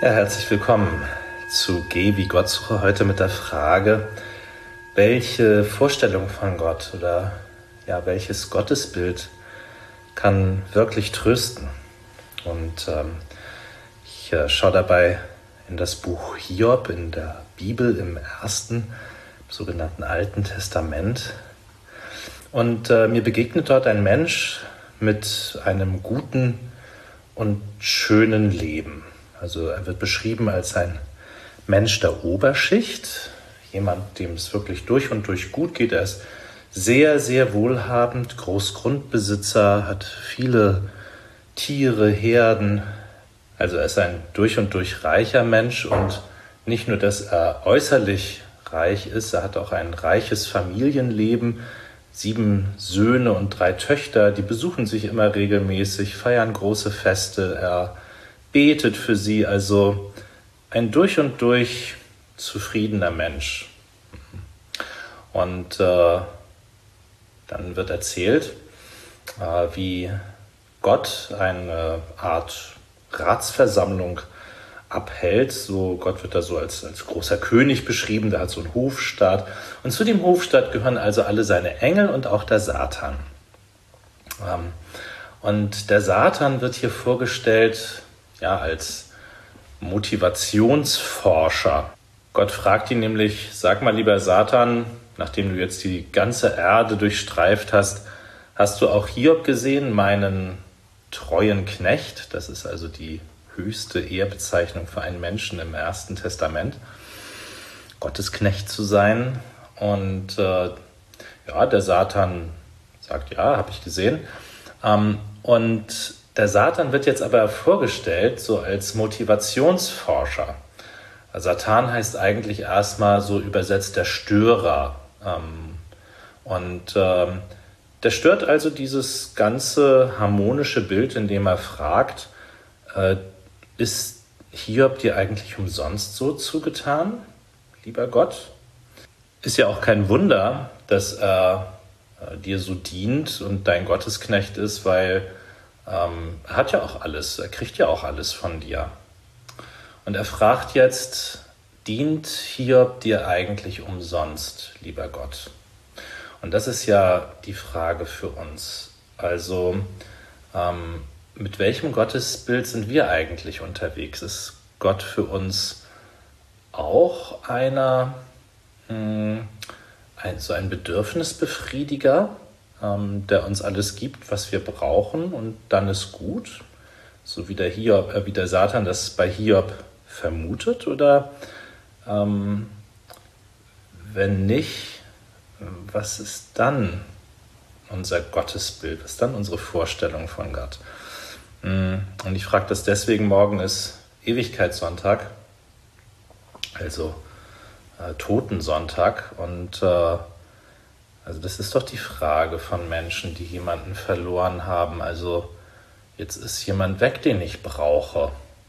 Ja, herzlich willkommen zu Geh wie Gottsuche, heute mit der Frage, welche Vorstellung von Gott oder welches Gottesbild kann wirklich trösten? Und ich schaue dabei in das Buch Hiob in der Bibel im ersten, sogenannten Alten Testament. Und mir begegnet dort ein Mensch mit einem guten und schönen Leben. Also er wird beschrieben als ein Mensch der Oberschicht, jemand, dem es wirklich durch und durch gut geht. Er ist sehr, sehr wohlhabend, Großgrundbesitzer, hat viele Tiere, Herden. Also er ist ein durch und durch reicher Mensch und nicht nur, dass er äußerlich reich ist, er hat auch ein reiches Familienleben. 7 Söhne und 3 Töchter, die besuchen sich immer regelmäßig, feiern große Feste, er betet für sie, also ein durch und durch zufriedener Mensch. Und dann wird erzählt, wie Gott eine Art Ratsversammlung abhält. So, Gott wird da so als großer König beschrieben, der hat so einen Hofstaat. Und zu dem Hofstaat gehören also alle seine Engel und auch der Satan. Und der Satan wird hier vorgestellt als Motivationsforscher. Gott fragt ihn nämlich, sag mal lieber Satan, nachdem du jetzt die ganze Erde durchstreift hast, hast du auch Hiob gesehen, meinen treuen Knecht? Das ist also die höchste Ehrbezeichnung für einen Menschen im Ersten Testament, Gottes Knecht zu sein. Und der Satan sagt, ja, habe ich gesehen. Und der Satan wird jetzt aber vorgestellt so als Motivationsforscher. Satan heißt eigentlich erstmal so übersetzt der Störer. Der stört also dieses ganze harmonische Bild, indem er fragt, ist Hiob dir eigentlich umsonst so zugetan, lieber Gott? Ist ja auch kein Wunder, dass er dir so dient und dein Gottesknecht ist, weil er hat ja auch alles, er kriegt ja auch alles von dir. Und er fragt jetzt, dient Hiob dir eigentlich umsonst, lieber Gott? Und das ist ja die Frage für uns. Also, mit welchem Gottesbild sind wir eigentlich unterwegs? Ist Gott für uns auch ein Bedürfnisbefriediger, der uns alles gibt, was wir brauchen, und dann ist gut, so wie der Satan das bei Hiob vermutet? Oder wenn nicht, was ist dann unser Gottesbild? Was ist dann unsere Vorstellung von Gott? Und ich frage das deswegen, morgen ist Ewigkeitssonntag, also Totensonntag. Und also das ist doch die Frage von Menschen, die jemanden verloren haben. Also jetzt ist jemand weg, den ich brauche.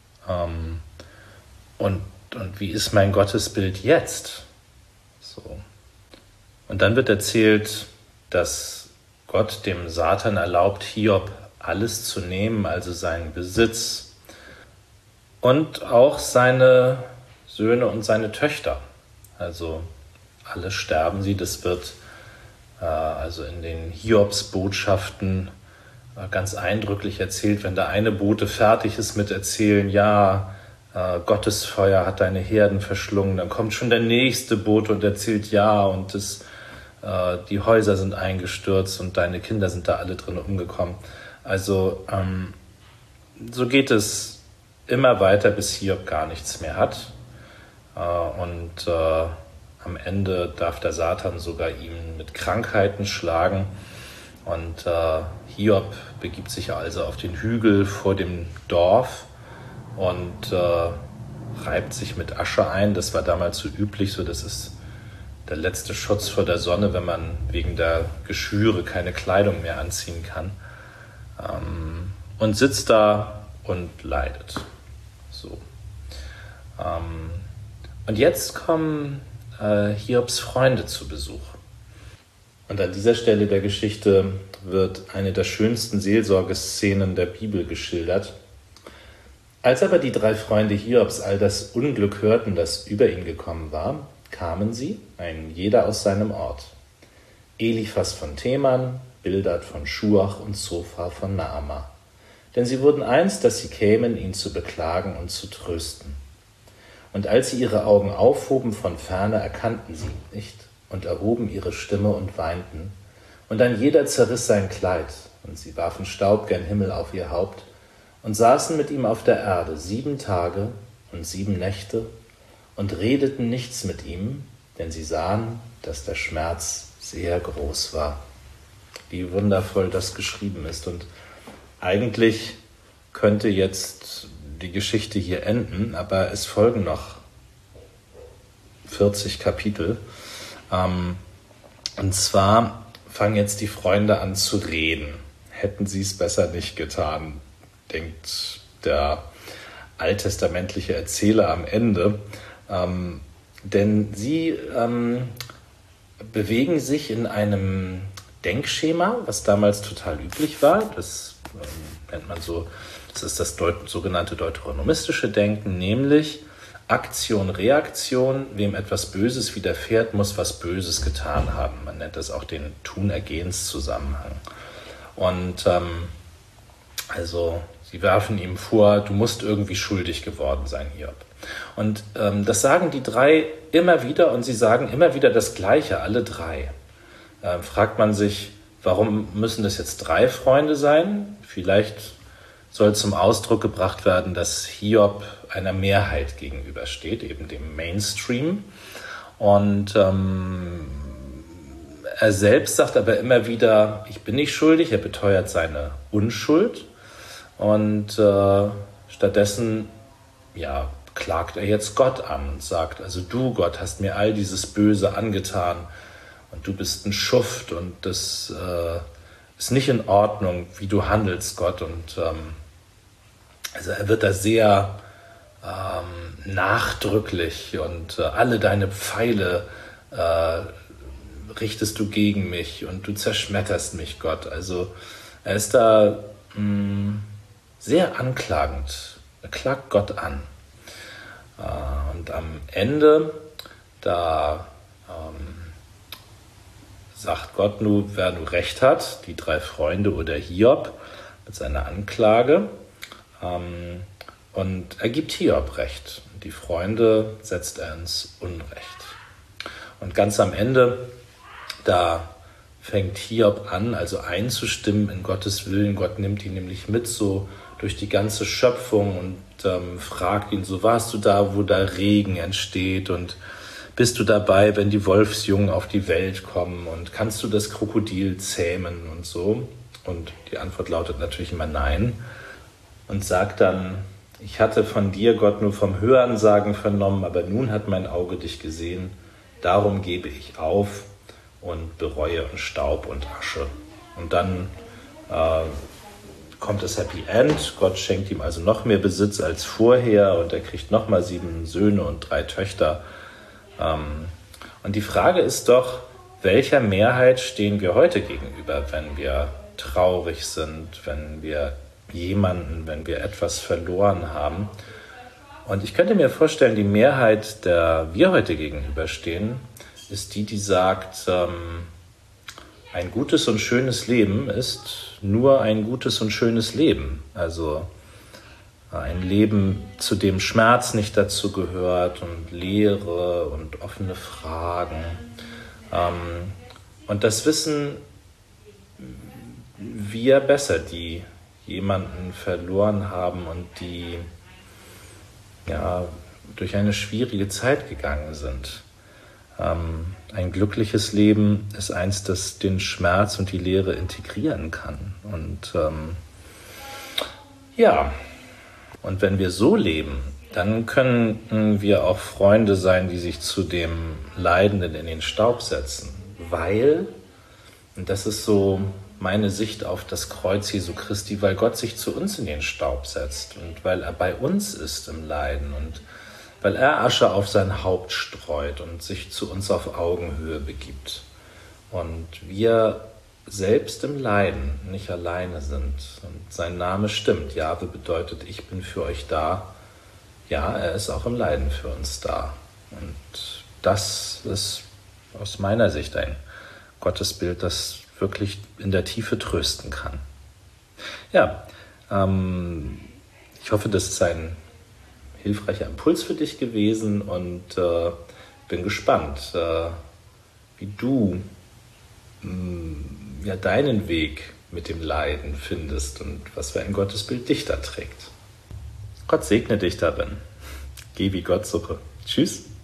Und wie ist mein Gottesbild jetzt? So. Und dann wird erzählt, dass Gott dem Satan erlaubt, Hiob alles zu nehmen, also seinen Besitz und auch seine Söhne und seine Töchter. Also alle sterben sie. Das wird also in den Hiobsbotschaften ganz eindrücklich erzählt, wenn der eine Bote fertig ist mit erzählen, Gottes Feuer hat deine Herden verschlungen, dann kommt schon der nächste Bote und erzählt, und die Häuser sind eingestürzt und deine Kinder sind da alle drin umgekommen. Also so geht es immer weiter, bis Hiob gar nichts mehr hat. Und am Ende darf der Satan sogar ihn mit Krankheiten schlagen. Und Hiob begibt sich also auf den Hügel vor dem Dorf und reibt sich mit Asche ein. Das war damals so üblich, so das ist der letzte Schutz vor der Sonne, wenn man wegen der Geschwüre keine Kleidung mehr anziehen kann. Und sitzt da und leidet. So. Und jetzt kommen Hiobs Freunde zu Besuch. Und an dieser Stelle der Geschichte wird eine der schönsten Seelsorgeszenen der Bibel geschildert. Als aber die 3 Freunde Hiobs all das Unglück hörten, das über ihn gekommen war, kamen sie, ein jeder aus seinem Ort. Eliphas von Teman, Bildad von Schuach und Zophar von Naama. Denn sie wurden eins, dass sie kämen, ihn zu beklagen und zu trösten. Und als sie ihre Augen aufhoben von ferne, erkannten sie ihn nicht und erhoben ihre Stimme und weinten. Und ein jeder zerriss sein Kleid, und sie warfen Staub gen Himmel auf ihr Haupt und saßen mit ihm auf der Erde 7 Tage und 7 Nächte und redeten nichts mit ihm, denn sie sahen, dass der Schmerz sehr groß war. Wie wundervoll das geschrieben ist. Und eigentlich könnte jetzt die Geschichte hier enden, aber es folgen noch 40 Kapitel. Und zwar fangen jetzt die Freunde an zu reden. Hätten sie es besser nicht getan, denkt der alttestamentliche Erzähler am Ende. Denn sie bewegen sich in einem Denkschema, was damals total üblich war. Das nennt man so, das ist das sogenannte deuteronomistische Denken, nämlich Aktion, Reaktion, wem etwas Böses widerfährt, muss was Böses getan haben. Man nennt das auch den Tun-Ergehens-Zusammenhang. Und also sie werfen ihm vor, du musst irgendwie schuldig geworden sein, Hiob. Und das sagen die 3 immer wieder und sie sagen immer wieder das Gleiche, alle 3. Fragt man sich, warum müssen das jetzt 3 Freunde sein? Vielleicht soll zum Ausdruck gebracht werden, dass Hiob einer Mehrheit gegenübersteht, eben dem Mainstream. Und er selbst sagt aber immer wieder, ich bin nicht schuldig, er beteuert seine Unschuld. Und stattdessen klagt er jetzt Gott an und sagt, also du Gott hast mir all dieses Böse angetan und du bist ein Schuft und das ist nicht in Ordnung, wie du handelst, Gott. Und also er wird da sehr nachdrücklich und alle deine Pfeile richtest du gegen mich und du zerschmetterst mich, Gott. Also er ist da sehr anklagend. Er klagt Gott an. Und am Ende, da sagt Gott nur, wer nur recht hat, die 3 Freunde oder Hiob mit seiner Anklage. Und er gibt Hiob recht. Die Freunde setzt er ins Unrecht. Und ganz am Ende, da fängt Hiob an, also einzustimmen in Gottes Willen. Gott nimmt ihn nämlich mit so durch die ganze Schöpfung und fragt ihn so, warst du da, wo da Regen entsteht und bist du dabei, wenn die Wolfsjungen auf die Welt kommen und kannst du das Krokodil zähmen und so? Und die Antwort lautet natürlich immer nein. Und sagt dann, ich hatte von dir, Gott, nur vom Hörensagen vernommen, aber nun hat mein Auge dich gesehen, darum gebe ich auf und bereue und Staub und Asche. Und dann kommt das Happy End. Gott schenkt ihm also noch mehr Besitz als vorher und er kriegt nochmal 7 Söhne und 3 Töchter. Und die Frage ist doch, welcher Mehrheit stehen wir heute gegenüber, wenn wir traurig sind, wenn wir etwas verloren haben? Und ich könnte mir vorstellen, die Mehrheit, der wir heute gegenüberstehen, ist die sagt, ein gutes und schönes Leben ist nur ein gutes und schönes Leben. Also ein Leben, zu dem Schmerz nicht dazu gehört und Leere und offene Fragen. Und das wissen wir besser, die jemanden verloren haben und die durch eine schwierige Zeit gegangen sind. Ein glückliches Leben ist eins, das den Schmerz und die Leere integrieren kann. Und und wenn wir so leben, dann können wir auch Freunde sein, die sich zu dem Leidenden in den Staub setzen. Weil, und das ist so meine Sicht auf das Kreuz Jesu Christi, weil Gott sich zu uns in den Staub setzt und weil er bei uns ist im Leiden und weil er Asche auf sein Haupt streut und sich zu uns auf Augenhöhe begibt. Und wir selbst im Leiden nicht alleine sind. Und sein Name stimmt. Jahwe bedeutet, ich bin für euch da. Ja, er ist auch im Leiden für uns da. Und das ist aus meiner Sicht ein Gottesbild, das wirklich in der Tiefe trösten kann. Ja, ich hoffe, das ist ein hilfreicher Impuls für dich gewesen und bin gespannt, wie du deinen Weg mit dem Leiden findest und was für ein Gottesbild dich da trägt. Gott segne dich darin. Geh wie Gott suche. Tschüss.